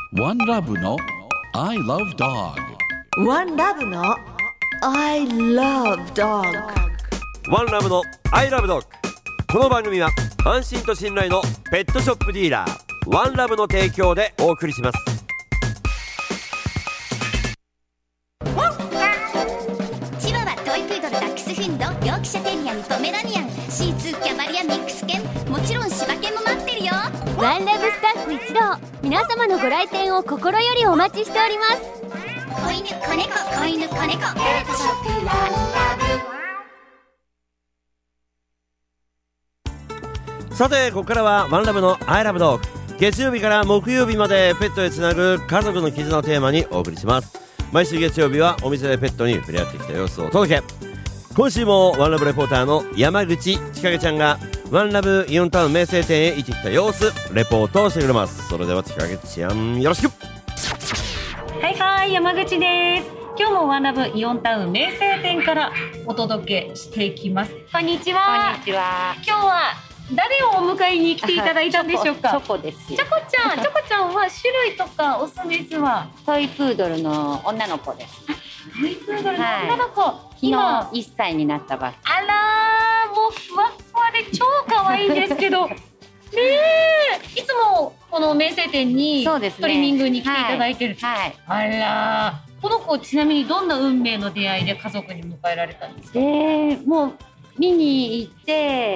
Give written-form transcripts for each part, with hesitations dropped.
ワンラブの I love dog。 ワンラブの I love dog。 ワンラブの I love dog。 この番組は安心と信頼のペットショップディーラーワンラブの提供でお送りします。 チワワ、トイプードル、ダックスフンド、ヨークシャテリアにポメラニアン、シーツー、キャバリア、ミックス犬、もちろん柴犬も待ってるよ。 ワンラブスタッフ一同、皆様のご来店を心よりお待ちしております。 子犬、子猫、子犬、子猫、ペットショップワンラブ。 さて、ここからはワンラブの I love dog。 月曜日から木曜日までペットへつなぐ家族の絆をテーマにお送りします。毎週月曜日はお店でペットに触れ合ってきた様子をお届け。今週もワンラブレポーターの山口千景ちゃんがワンラブイオンタウン名声店へ行ってきた様子レポートをしてくれます。それでは千景ちゃん、よろしく。 はいはい、山口です。今日もワンラブイオンタウン名声店からお届けしていきます。こんにちは。 こんにちは。 今日は誰をお迎えに来ていただいたんでしょうか。 チョコです。 チョコちゃん、チョコちゃんは種類とかオスメスはトイプードルの女の子です。 トイプードルの女の子、 昨日1歳になったばっかり。 あらー、もうふわふわで超可愛いんですけどねえ、いつもこの名声店にそうですね、 トリミングに来ていただいてる。 はい。 あらー、この子ちなみにどんな運命の出会いで家族に迎えられたんですか。 もう見に行って、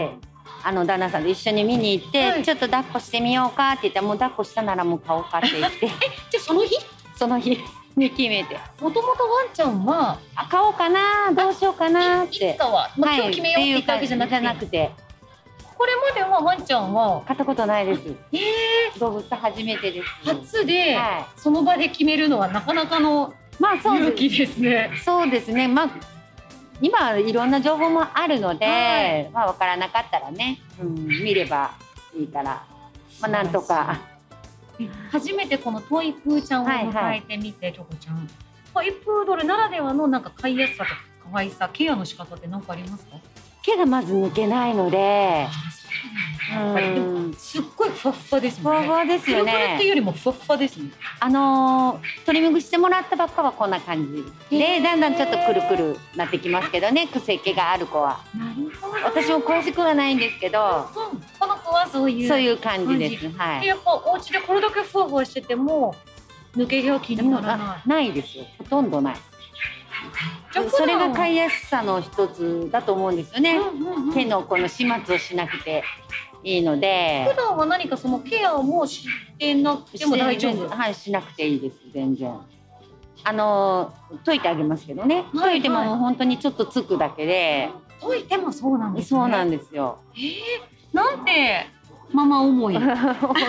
旦那さんと一緒に見に行って、 はい、 ちょっと抱っこしてみようかって言ったら、もう抱っこしたならもう買おうかって言ってじゃあその日に決めて、 もともとワンちゃんは買おうかな、どうしようかなっいつて、 かは、まあ、今日決めようって言ったわけじゃなくて、これまではワンちゃんは買ったことないです。動物初めてです。 初で、 はい、 その場で決めるのはなかなかの勇気ですね。 そうですね。まあ今いろんな情報もあるので、はい、まあ分からなかったらね、見ればいいから、まあなんとか。 初めてこのトイプーちゃんを迎えてみて、チョコちゃん、トイプードルならではのなんか飼いやすさとか可愛さ、ケアの仕方って何かありますか。 毛がまず抜けないので、 すっごいふわふわですもんね。 ふわふわですよね。 プルプルっていうよりもふわふわですね。 トリミングしてもらったばっかはこんな感じで、だんだんちょっとくるくるなってきますけどね、癖毛がある子は。 なるほど。 私も詳しくはないんですけど、 この子はそういう感じです。はい。 でやっぱお家でこれだけふわふわしてても抜け毛は気にならない。 ないですよ。ほとんどない。それが飼いやすさの一つだと思うんですよね。毛のこの始末をしなくていいので。 普段は何かそのケアもしてなくても大丈夫。 はい、しなくていいです。全然。溶いてあげますけどね。溶いても本当にちょっとつくだけで。 溶いてもそうなんですね。 そうなんですよ。 なんてママ思い。 本当に。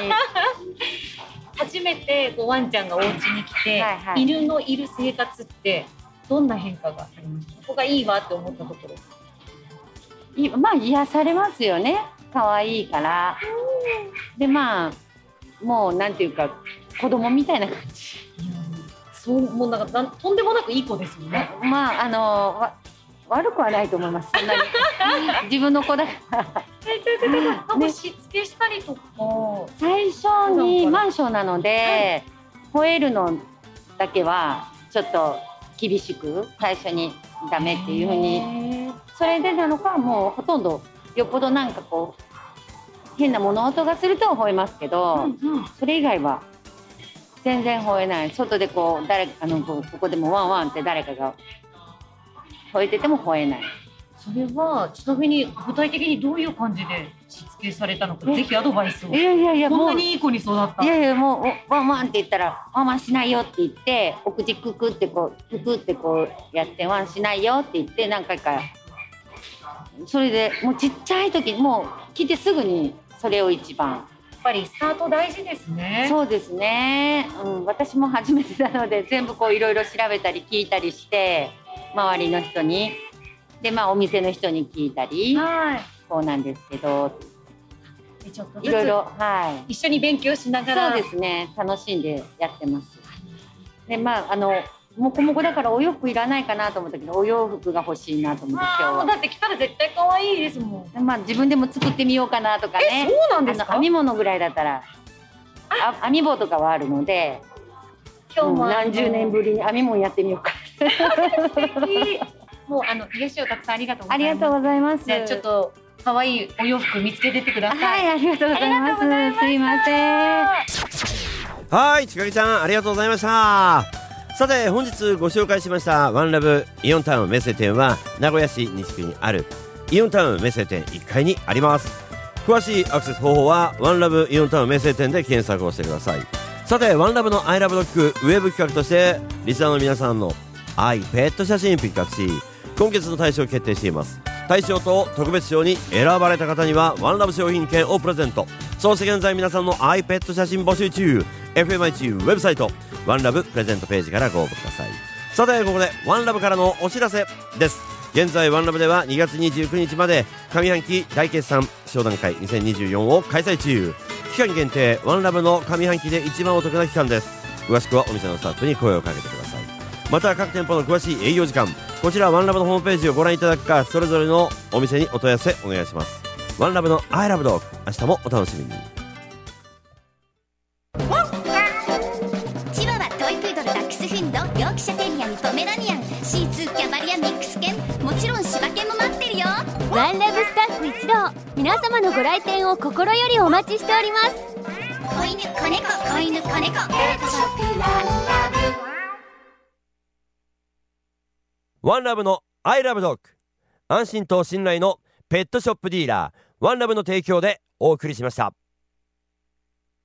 初めてワンちゃんがお家に来て、犬のいる生活ってどんな変化がありました。ここがいいわって思ったところ。 まあ癒されますよね。可愛いから。でまあもうなんていうか子供みたいな感じ。 そうもうなんかとんでもなくいい子ですよね。 まあ悪くはないと思います。そんなに自分の子だから。 なんかしつけしたりとか。 最初にマンションなので、吠えるのだけはちょっと厳しく最初にダメっていう風に。それでなのかもうほとんどよっぽどなんかこう変な物音がすると吠えますけど、それ以外は全然吠えない。外でこうここでもワンワンって誰かが吠えてても吠えない。 それはちなみに具体的にどういう感じでしつけされたのか、ぜひアドバイスを。 いやこんなにいい子に育った。 いやもうワンワンって言ったらワンワンしないよって言って、お口ククってこうやってワンしないよって言って何回か。それでもうちっちゃい時もう来てすぐにそれを一番。 やっぱりスタート大事ですね。 そうですね。私も初めてなので全部こういろいろ調べたり聞いたりして周りの人に。でまあお店の人に聞いたり、そうなんですけど、 ちょっとずついろいろ一緒に勉強しながら。 そうですね、楽しんでやってます。でまあもこもこだからお洋服いらないかなと思ったけど、お洋服が欲しいなと思って今日は。 だって来たら絶対可愛いですもん。 まあ自分でも作ってみようかなとかね。 そうなんですか。 編み物ぐらいだったら。 編み棒とかはあるので、 今日も何十年ぶりに編み物やってみようか。 素敵。もう癒しをたくさんありがとうございます。 ありがとうございます。 じゃあちょっと可愛いお洋服見つけてってください。 はい、ありがとうございます。すいません。 はい、ちかぎちゃんありがとうございました。さて本日ご紹介しましたワンラブイオンタウンメッセ店は名古屋市西区にあるイオンタウンメッセ店1階にあります。詳しいアクセス方法はワンラブイオンタウンメッセ店で検索をしてください。さてワンラブのアイラブドッグウェブ企画としてリスナーの皆さんの愛ペット写真ピックアップし今月の大賞を決定しています。大賞と特別賞に選ばれた方にはワンラブ商品券をプレゼント。そして現在皆さんのアイペット写真募集中。 FMI ウェブサイトワンラブプレゼントページからご応募ください。さてここでワンラブからのお知らせです。現在ワンラブでは2月29日まで上半期大決算商談会2024を開催中。期間限定ワンラブの上半期で一番お得な期間です。詳しくはお店のスタッフに声をかけてください。また各店舗の詳しい営業時間こちらワンラブのホームページをご覧いただくかそれぞれのお店にお問い合わせお願いします。ワンラブのアイラブドッグ明日もお楽しみに。 チワワ、トイプードル、ダックスフンド、ヨークシャテリアにポメラニアン、シーツー、キャバリア、ミックス犬、もちろん柴犬も待ってるよ。 ワンラブスタッフ一同、皆様のご来店を心よりお待ちしております。 子犬、子猫、子犬、子猫、ペットショップワンラブ。 ワンラブのアイラブドッグ安心と信頼のペットショップディーラーワンラブの提供でお送りしました。